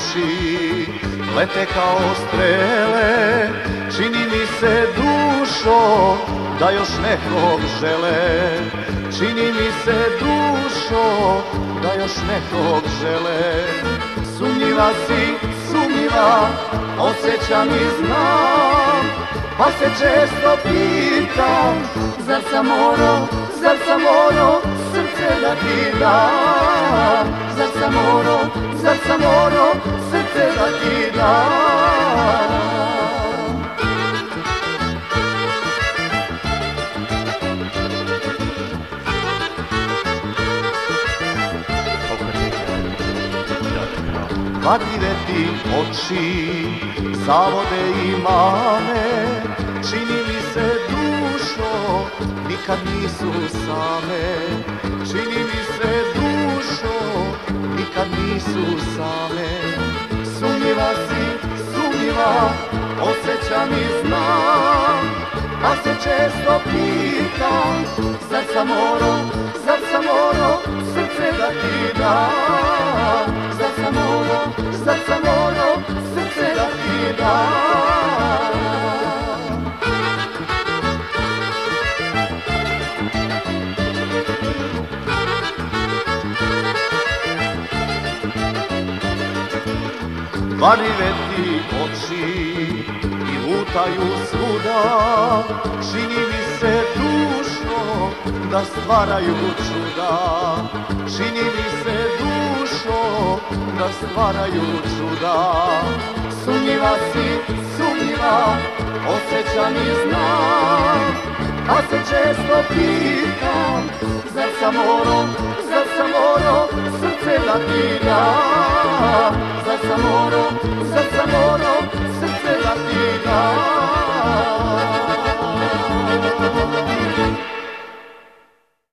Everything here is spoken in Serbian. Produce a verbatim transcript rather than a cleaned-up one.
oči lete kao strele, čini mi se dušo da još nekog žele, čini mi se dušo da još nekog žele. Sumnjiva si, sumnjiva, osjećam i znam, pa se često pitam, zar sam morao, zar sam morao srce da ti dam, zar sam morao, zar sam morao srce da ti dam. Vadljive ti oči zavode i mane, čini mi se dušo nikad nisu same, čini mi se dušo nikad nisu same. Sumnjiva si, sumnjiva, osjećam i znam, pa se često pitam, zar sam morao, zar sam morao srce da ti dam, zar sam morao, zar sam morao srce da ti dam. Varljive ti oči i lutaju svuda, čini mi se dušo da stvaraju čuda, čini mi se dušo da stvaraju čuda. Sumnjiva si, sumnjiva, osjećam i znam, pa se često pitam, zar sam morao, zar sam morao srce da ti dam, zar sam morao,